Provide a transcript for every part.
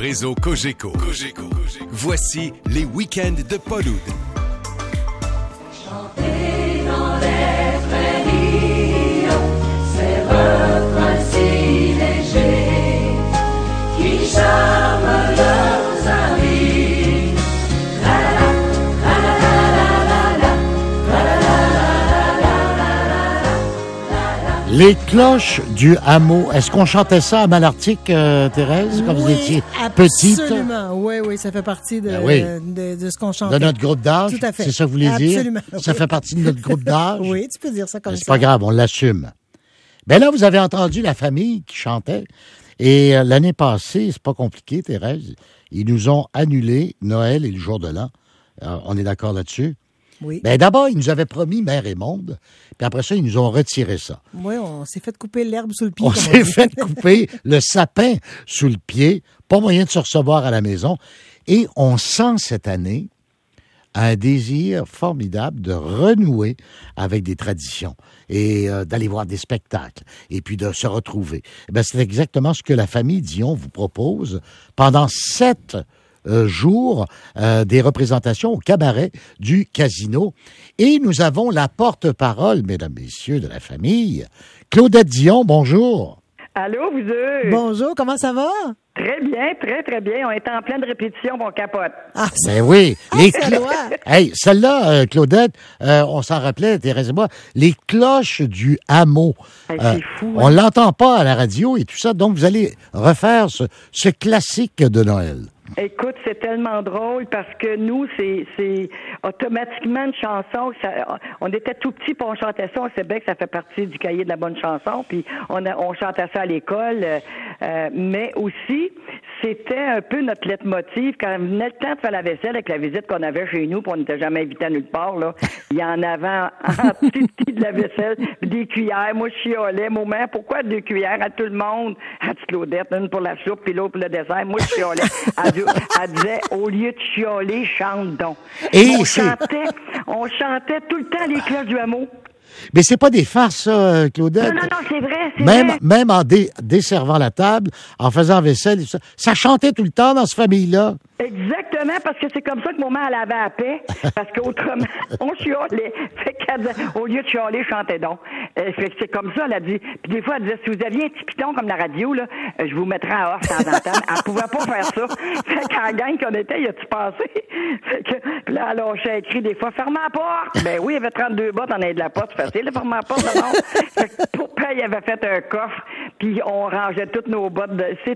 réseau Cogeco. Voici les week-ends de Paul Oud. Chantez dans les prairies, ces refrains si légers qui charment leurs amis. La la la la la la la la. Les cloches du hameau. Est-ce qu'on chantait ça à Malartic, Thérèse, quand vous étiez petite? Absolument. Oui, ça fait partie de ce qu'on chante. De notre groupe d'âge? Tout à fait. C'est ça que vous voulez dire? Absolument. Ça fait partie de notre groupe d'âge? Oui, tu peux dire ça comme ça. C'est pas grave, on l'assume. Ben là, vous avez entendu la famille qui chantait. Et l'année passée, c'est pas compliqué, Thérèse. Ils nous ont annulé Noël et le jour de l'an. On est d'accord là-dessus? Oui. Ben d'abord, ils nous avaient promis Mère et Monde. Puis après ça, ils nous ont retiré ça. Oui, on s'est fait couper l'herbe sous le pied. On s'est fait couper le sapin sous le pied. Pas moyen de se recevoir à la maison. Et on sent cette année un désir formidable de renouer avec des traditions et d'aller voir des spectacles et puis de se retrouver. Ben, c'est exactement ce que la famille Dion vous propose pendant 7 jours des représentations au cabaret du Casino. Et nous avons la porte-parole, mesdames, messieurs, de la famille, Claudette Dion, bonjour. Allô, vous deux? Bonjour, comment ça va? Très bien, très bien. On est en pleine répétition, on capote. Ah, Ben oui. Les ça doit. Hey, celle-là, Claudette, on s'en rappelait, Thérèse et moi, les cloches du hameau. Hey, c'est fou, hein? On l'entend pas à la radio et tout ça, donc vous allez refaire ce classique de Noël. Écoute, c'est tellement drôle parce que nous, c'est automatiquement une chanson. On était tout petits puis on chantait ça. On sait bien que ça fait partie du cahier de la bonne chanson. Puis on chantait ça à l'école. Mais aussi, c'était un peu notre leitmotiv. Quand venait le temps de faire la vaisselle avec la visite qu'on avait chez nous, puis on n'était jamais invité à nulle part, là, il y en avait en petit de la vaisselle, des cuillères. Moi, je chiolais. Maman, pourquoi 2 cuillères à tout le monde? À petite Claudette, une pour la soupe puis l'autre pour le dessert. Moi, je chiolais. Elle disait, au lieu de chialer, chante donc. Et on chantait tout le temps les cloches du hameau. Mais c'est pas des farces, ça, Claudette. Non, c'est vrai, Même en desservant la table, en faisant vaisselle, ça chantait tout le temps dans cette famille-là. Exactement, parce que c'est comme ça que maman, elle avait la paix, parce qu'autrement, on chialait. Fait qu'elle disait, au lieu de chialer, chantait donc. Fait que c'est comme ça, elle a dit. Puis des fois, elle disait, si vous aviez un petit piton comme la radio, là, je vous mettrais à off de temps en temps. Elle pouvait pas faire ça. Fait qu'en gang qu'on était, y a-tu passé? Fait que, puis là, elle lâchait écrit des fois, ferme la porte! Ben oui, il y avait 32 bottes en aide de la porte, c'est facile de fermer la porte, non? Fait que pour payer, il avait fait un coffre, puis on rangeait toutes nos bottes.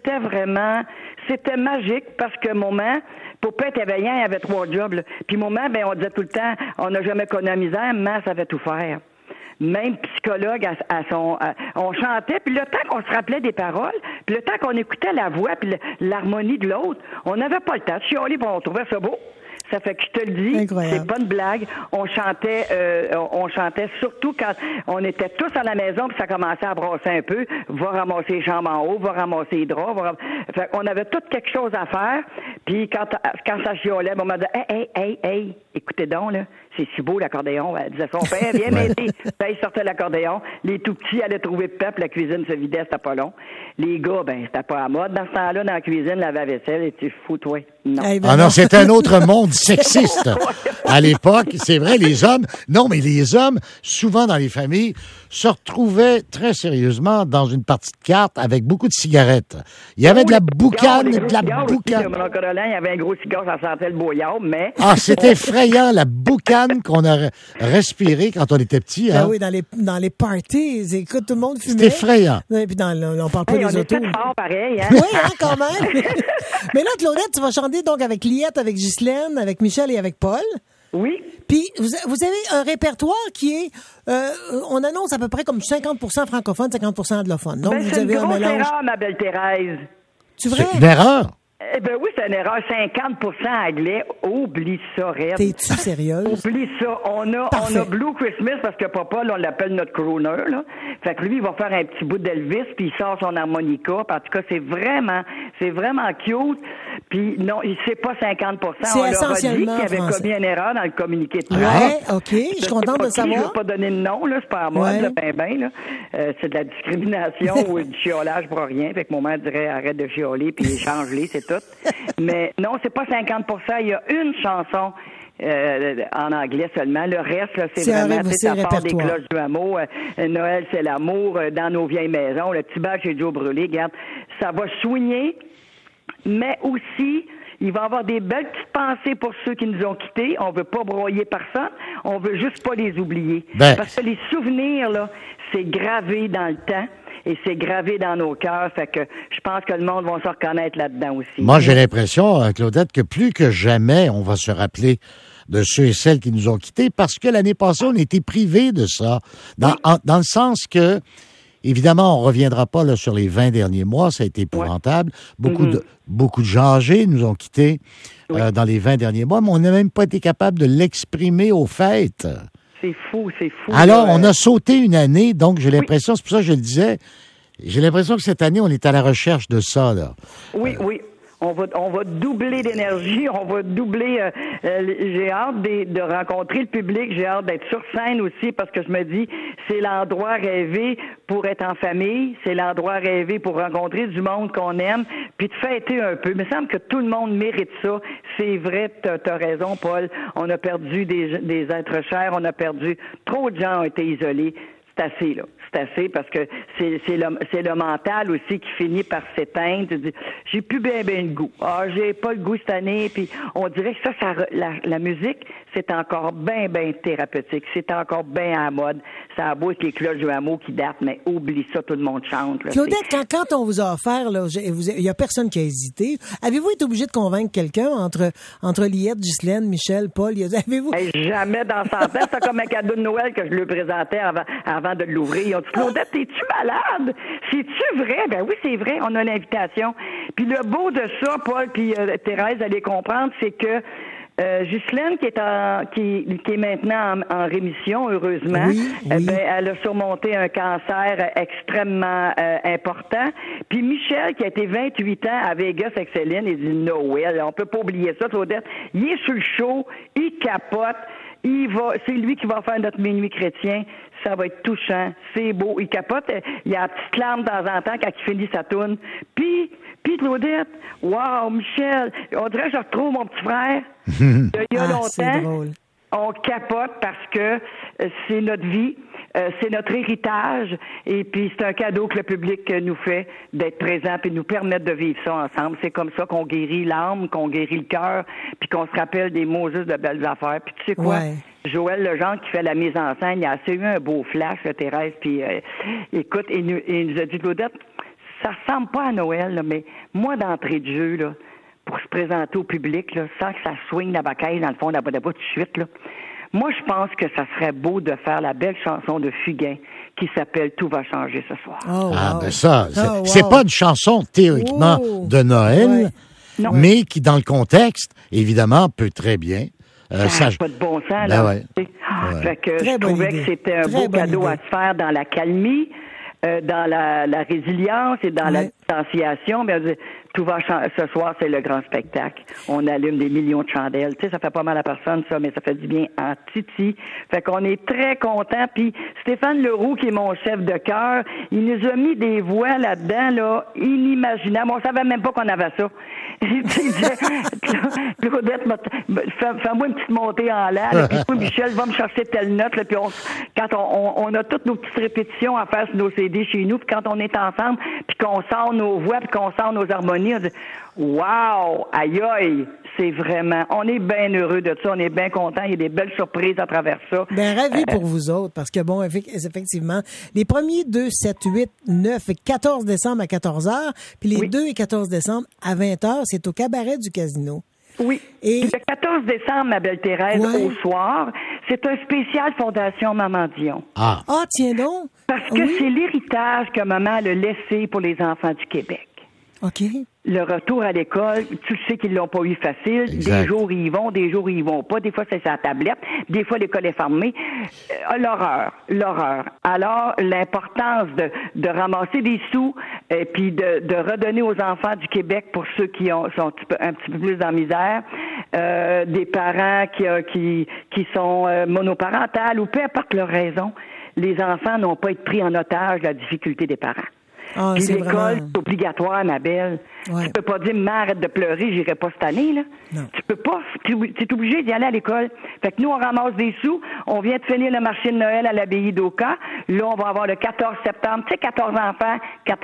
C'était magique parce que maman, pour pas être éveillant, il avait 3 jobs. Là. Puis maman, ben on disait tout le temps, on n'a jamais connu la misère, maman savait tout faire. Même psychologue on chantait, puis le temps qu'on se rappelait des paroles, puis le temps qu'on écoutait la voix puis l'harmonie de l'autre, on n'avait pas le temps de chialer, puis on trouvait ça beau. Ça fait que je te le dis, incroyable. C'est pas une blague. On chantait surtout quand on était tous à la maison, puis ça commençait à brasser un peu. Va ramasser les jambes en haut, va ramasser les draps. Fait qu'on avait tout quelque chose à faire. Puis quand ça chiolait, on m'a dit hey, écoutez donc, là, c'est si beau l'accordéon. Elle disait son père, viens m'aider. Ben, il sortait l'accordéon. Les tout petits allaient trouver peuple, la cuisine se vidait, c'était pas long. Les gars, ben, c'était pas à mode. Dans ce temps-là, dans la cuisine, la vaisselle, et tu fous, toi. Non. Eh ben Ah non, c'était un autre monde sexiste. À l'époque, c'est vrai, les hommes, souvent dans les familles, se retrouvaient très sérieusement dans une partie de cartes avec beaucoup de cigarettes. Il y avait de la boucane, Mon Mon oncle Roland, il y avait un gros cigare, ça sentait le boyard, mais... Ah, c'était effrayant, la boucane qu'on a respirée quand on était petit. Hein? Ben oui, dans les parties, écoute, tout le monde fumait. C'était effrayant. Et puis on parle pas Hey, des on autos. était fort pareil, hein? Oui, hein, quand même. Mais là, Claudette, tu vas chanter donc avec Liette, avec Ghislaine, avec Michel et avec Paul. Oui. Puis, vous avez un répertoire qui est, on annonce à peu près comme 50% francophone, 50% anglophone. Donc, Ben, vous c'est avez une un grosse mélange. erreur, ma belle Thérèse. C'est vrai? C'est une erreur. Eh ben oui, une erreur. 50% anglais. Oublie ça, Red. T'es-tu sérieuse? Oublie ça. On a Blue Christmas parce que papa, là, on l'appelle notre crooner, là. Fait que lui, il va faire un petit bout d'Elvis, puis il sort son harmonica. En tout cas, c'est vraiment cute. Puis non, c'est pas 50%. C'est on leur a dit essentiellement qu'il avait français. commis une erreur dans le communiqué de presse. Ouais, OK. Je suis contente de Je ne savoir. veux pas donner de nom, là, c'est pas à moi, Ouais. là, là. C'est de la discrimination ou du chiolage pour rien. Fait que mon mère dirait arrête de chioler puis change-les, c'est tout. Mais non, c'est pas 50%. Il y a une chanson en anglais seulement. Le reste, là, c'est vraiment, tu sais, ça part des répertoire. cloches du hameau, Noël, c'est l'amour, dans nos vieilles maisons, le petit bal chez Joe Brûlé, regarde, ça va soigner, mais aussi, il va y avoir des belles petites pensées pour ceux qui nous ont quittés. On veut pas broyer personne. On veut juste pas les oublier. Ben. Parce que les souvenirs, là, c'est gravé dans le temps et c'est gravé dans nos cœurs. Fait que je pense que le monde va se reconnaître là-dedans aussi. Moi, j'ai l'impression, Claudette, que plus que jamais, on va se rappeler de ceux et celles qui nous ont quittés parce que l'année passée, on était privés de ça. Dans le sens que, évidemment, on reviendra pas là sur les 20 derniers mois, ça a été épouvantable. Beaucoup de gens âgés nous ont quittés dans les 20 derniers mois, mais on n'a même pas été capable de l'exprimer aux fêtes. C'est fou, c'est fou. Alors, on a sauté une année, donc j'ai l'impression, c'est pour ça que je le disais, j'ai l'impression que cette année, on est à la recherche de ça, là. Oui. On va doubler d'énergie, on va doubler. J'ai hâte de rencontrer le public, j'ai hâte d'être sur scène aussi parce que je me dis c'est l'endroit rêvé pour être en famille, c'est l'endroit rêvé pour rencontrer du monde qu'on aime, puis de fêter un peu. Il me semble que tout le monde mérite ça. C'est vrai, t'as raison, Paul. On a perdu des êtres chers, on a perdu trop de gens ont été isolés. C'est assez, là. C'est assez parce que c'est le mental aussi qui finit par s'éteindre. Tu dis, j'ai plus bien le goût. J'ai pas le goût cette année. Puis on dirait que la musique, c'est encore bien thérapeutique. C'est encore bien à la mode. Ça a beau être les cloches du hameau qui datent, mais oublie ça, tout le monde chante. Là, Claudette, quand on vous a offert, là, il y a personne qui a hésité. Avez-vous été obligé de convaincre quelqu'un entre Liette, Ghislaine, Michel, Paul? Avez-vous... Jamais dans 100 ans. C'est comme un cadeau de Noël que je lui présentais avant de l'ouvrir. Ils ont dit, Claudette, t'es-tu malade? C'est-tu vrai? Ben oui, c'est vrai. On a l'invitation. Puis le beau de ça, Paul puis Thérèse, allez comprendre, c'est que Ghislaine, qui est maintenant en rémission, heureusement, oui. Ben, elle a surmonté un cancer extrêmement important. Puis Michel, qui a été 28 ans à Vegas avec Céline, il dit Noël, on peut pas oublier ça, Claudette. Il est sur le show, il capote. C'est lui qui va faire notre minuit chrétien. Ça va être touchant. C'est beau. Il capote. Il y a une petite larme de temps en temps quand il finit sa toune. Puis Claudette, wow, Michel, on dirait que je retrouve mon petit frère il y a longtemps. C'est drôle. On capote parce que c'est notre vie, c'est notre héritage, et puis c'est un cadeau que le public nous fait d'être présent puis de nous permettre de vivre ça ensemble. C'est comme ça qu'on guérit l'âme, qu'on guérit le cœur, puis qu'on se rappelle des mots juste de belles affaires. Puis tu sais quoi? Ouais. Joël Legendre qui fait la mise en scène, il a assez eu un beau flash, Thérèse, puis écoute, il nous a dit, Claudette, ça ressemble pas à Noël, là, mais moi, d'entrée de jeu, là, pour se présenter au public, là, sans que ça swing la bacaille dans le fond de la boîte tout de suite, là. Moi, je pense que ça serait beau de faire la belle chanson de Fugain qui s'appelle « Tout va changer ce soir ». Oh, wow. Ben ça, Oh, wow. c'est pas une chanson théoriquement de Noël, Ouais. Non. mais qui, dans le contexte, évidemment, peut très bien. Ça n'a pas de bon sens, là. ouais. Fait que Très je bonne trouvais idée. que c'était un Très beau bonne cadeau idée. à se faire dans la calmie, dans la résilience et dans la Ouais. distanciation. Mais tout va changer. Ce soir, c'est le grand spectacle. On allume des millions de chandelles. Tu sais, ça fait pas mal à personne, ça, mais ça fait du bien en titi. Fait qu'on est très contents. Puis Stéphane Leroux, qui est mon chef de chœur, il nous a mis des voix là-dedans, là, inimaginables. On savait même pas qu'on avait ça. Il disait, Claudette, fais-moi une petite montée en l'air, là, puis toi, Michel, va me chercher telle note, là, puis quand on a toutes nos petites répétitions à faire sur nos CD chez nous, puis quand on est ensemble, puis qu'on sort nos voix, puis qu'on sort nos harmonies, on dit « Wow! Aïe aïe! » C'est vraiment... On est bien heureux de ça, on est bien contents, il y a des belles surprises à travers ça. Ben, ravi pour vous autres, parce que bon, effectivement, les premiers 2, 7, 8, 9 et 14 décembre à 14h, puis les 2 et 14 décembre à 20h, c'est au cabaret du Casino. Oui. Et le 14 décembre, ma belle Thérèse, Ouais. au soir, c'est un spécial Fondation Maman Dion. Ah, tiens donc! Parce que Oui. c'est l'héritage que maman a laissé pour les enfants du Québec. OK. Le retour à l'école, tu sais qu'ils l'ont pas eu facile. Exact. Des jours, ils y vont, des jours, ils y vont pas. Des fois, c'est sa tablette. Des fois, l'école est fermée. L'horreur. Alors, l'importance de ramasser des sous et puis de redonner aux enfants du Québec pour ceux qui sont un petit peu plus en misère, des parents qui sont monoparentales ou peu importe leur raison, les enfants n'ont pas été pris en otage de la difficulté des parents. Ah, Puis c'est l'école, vraiment... c'est obligatoire, ma belle. Ouais. Tu peux pas dire, mais arrête de pleurer, j'irai pas cette année, là. Non. Tu peux pas, tu es obligé d'y aller à l'école. Fait que nous, on ramasse des sous, on vient de finir le marché de Noël à l'abbaye d'Oka. Là, on va avoir le 14 septembre. Tu sais, 14 enfants,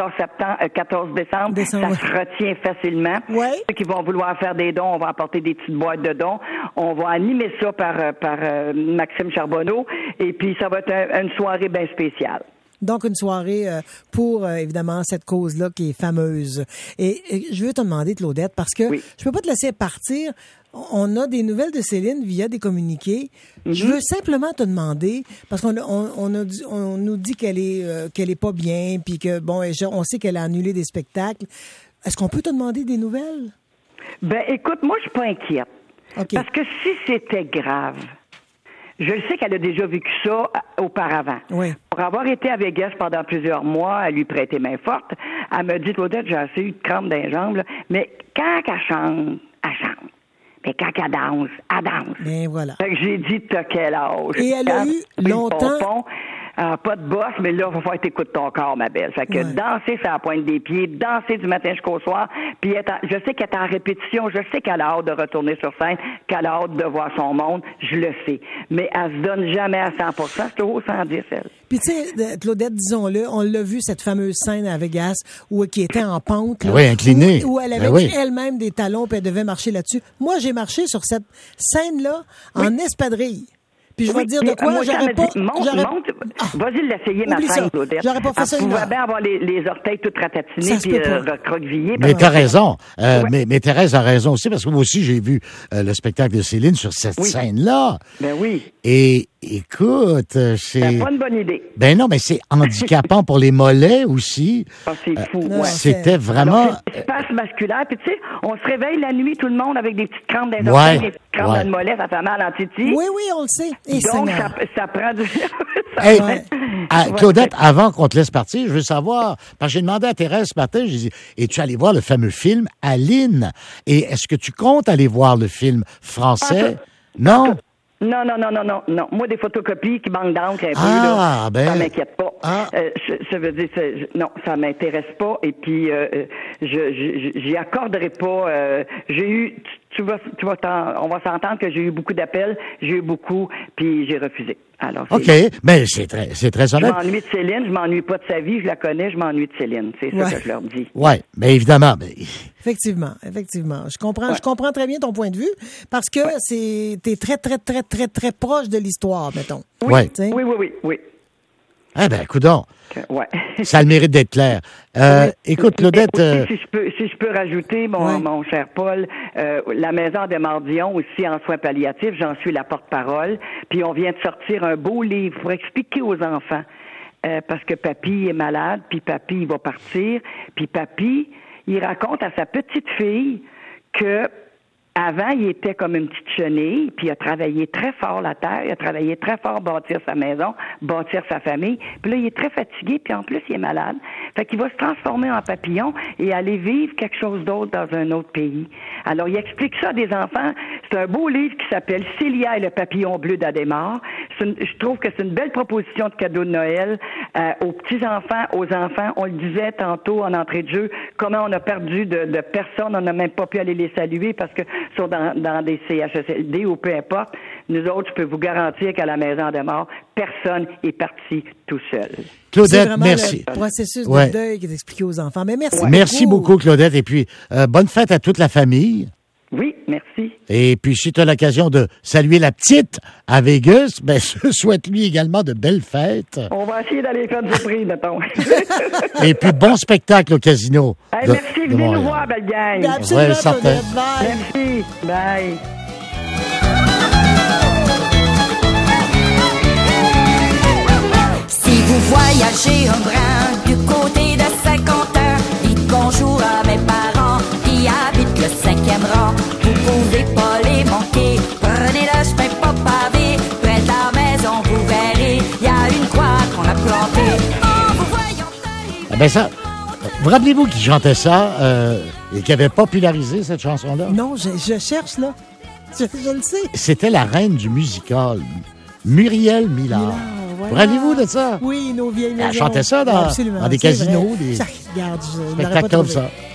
14 décembre, ça ouais. se retient facilement. Ouais. Ceux qui vont vouloir faire des dons, on va apporter des petites boîtes de dons. On va animer ça par Maxime Charbonneau. Et puis, ça va être une soirée bien spéciale. Donc, une soirée pour, évidemment, cette cause-là qui est fameuse. Et je veux te demander, Claudette, parce que je peux pas te laisser partir. On a des nouvelles de Céline via des communiqués. Mm-hmm. Je veux simplement te demander, parce qu'on nous dit qu'elle est pas bien, puis que, bon, on sait qu'elle a annulé des spectacles. Est-ce qu'on peut te demander des nouvelles? Ben, écoute, moi, je suis pas inquiète. Okay. Parce que si c'était grave, je sais qu'elle a déjà vécu ça auparavant. Oui. Pour avoir été à Vegas pendant plusieurs mois, elle lui prêtait main forte. Elle me dit, Claudette, j'ai assez eu de crampes dans les jambes, là. Mais quand elle chante, elle chante. Mais quand elle danse, elle danse. Ben voilà. Fait que j'ai dit, t'as quel âge? Et elle a eu longtemps... pas de boss, mais là, il va falloir que t'écoutes ton corps, ma belle. Fait que danser, c'est à la pointe des pieds, danser du matin jusqu'au soir, puis je sais qu'elle est en répétition, je sais qu'elle a hâte de retourner sur scène, qu'elle a hâte de voir son monde, je le sais. Mais elle se donne jamais à 100%, c'est au 110, elle. Puis tu sais, Claudette, disons-le, on l'a vu, cette fameuse scène à Vegas, qui était en pente. Là, oui, inclinée. Où elle avait elle-même des talons, puis elle devait marcher là-dessus. Moi, j'ai marché sur cette scène-là en espadrille. Puis je vais te dire de quoi, moi, j'aurais pas... monte. Vas-y l'essayer, ma scène, Claudette. J'aurais pas fait ça. Elle pouvait bien avoir les orteils tout ratatinés puis recroquevillés. Mais t'as raison. Mais Thérèse a raison aussi, parce que moi aussi, j'ai vu le spectacle de Céline sur cette scène-là. Ben oui. Et écoute, c'est pas une bonne idée. Ben non, mais c'est handicapant pour les mollets aussi. Ah, c'est fou. C'était vraiment... C'est espace masculaire. Puis tu sais, on se réveille la nuit, tout le monde, avec des petites crampes dans les orteils, des petites crampes dans le mollet, ça fait mal en titi. Oui, on le sait. Et donc, ça prend du... Claudette, avant qu'on te laisse partir, je veux savoir, parce que j'ai demandé à Thérèse ce matin, j'ai dit, es-tu allé voir le fameux film Aline? Et est-ce que tu comptes aller voir le film français? Non? Non. Moi, des photocopies qui manquent d'encre un peu, ça m'inquiète pas. Ça veut dire, non, ça m'intéresse pas. Et puis, j'y accorderai pas. J'ai eu, on va s'entendre que j'ai eu beaucoup d'appels, j'ai eu beaucoup, puis j'ai refusé. Alors, OK, mais c'est très honnête. Je m'ennuie de Céline, je m'ennuie pas de sa vie, je la connais, je m'ennuie de Céline. C'est ça que je leur dis. Oui, mais évidemment. Effectivement. Je comprends très bien ton point de vue, parce que t'es très, très, très, très, très proche de l'histoire, mettons. Oui. Eh ben, coudonc. Ouais. Ça a le mérite d'être clair. Écoute, Claudette... Si je peux rajouter, mon cher Paul, la Maison des Mardillons, aussi en soins palliatifs, j'en suis la porte-parole, puis on vient de sortir un beau livre pour expliquer aux enfants, parce que papy est malade, puis papy, il va partir, puis papy, il raconte à sa petite fille que avant, il était comme une petite chenille, puis il a travaillé très fort la terre, il a travaillé très fort bâtir sa maison, bâtir sa famille, puis là, il est très fatigué, puis en plus, il est malade. Fait qu'il va se transformer en papillon et aller vivre quelque chose d'autre dans un autre pays. Alors, il explique ça à des enfants. C'est un beau livre qui s'appelle « Célia et le papillon bleu d'Adhémar ». Je trouve que c'est une belle proposition de cadeau de Noël aux petits-enfants, aux enfants. On le disait tantôt en entrée de jeu, comment on a perdu de personnes, on n'a même pas pu aller les saluer parce que sont dans des CHSLD ou peu importe. Nous autres, je peux vous garantir qu'à la Maison des Morts, personne est parti tout seul. Claudette, merci. Le processus de deuil qui est expliqué aux enfants. Mais merci beaucoup. Merci beaucoup, Claudette. Et puis, bonne fête à toute la famille. Oui, merci. Et puis, si tu as l'occasion de saluer la petite à Vegas, ben, je souhaite lui également de belles fêtes. On va essayer d'aller faire du prix, mettons. Et puis, bon spectacle au casino. Merci, venez nous voir, belle gang. Absolument, certain. Bye. Merci. Bye. Si vous voyagez un brin du côté de Saint-Quentin, dites bonjour à mes parents. Ben ça, vous rappelez-vous qui chantait ça et qui avait popularisé cette chanson-là? Non, je cherche, là. Je le sais. C'était la reine du musical, Muriel Millard. Voilà. Vous rappelez-vous de ça? Oui, nos vieilles maisons. Elle chantait ça dans des casinos, des Regarde, spectacles comme ça.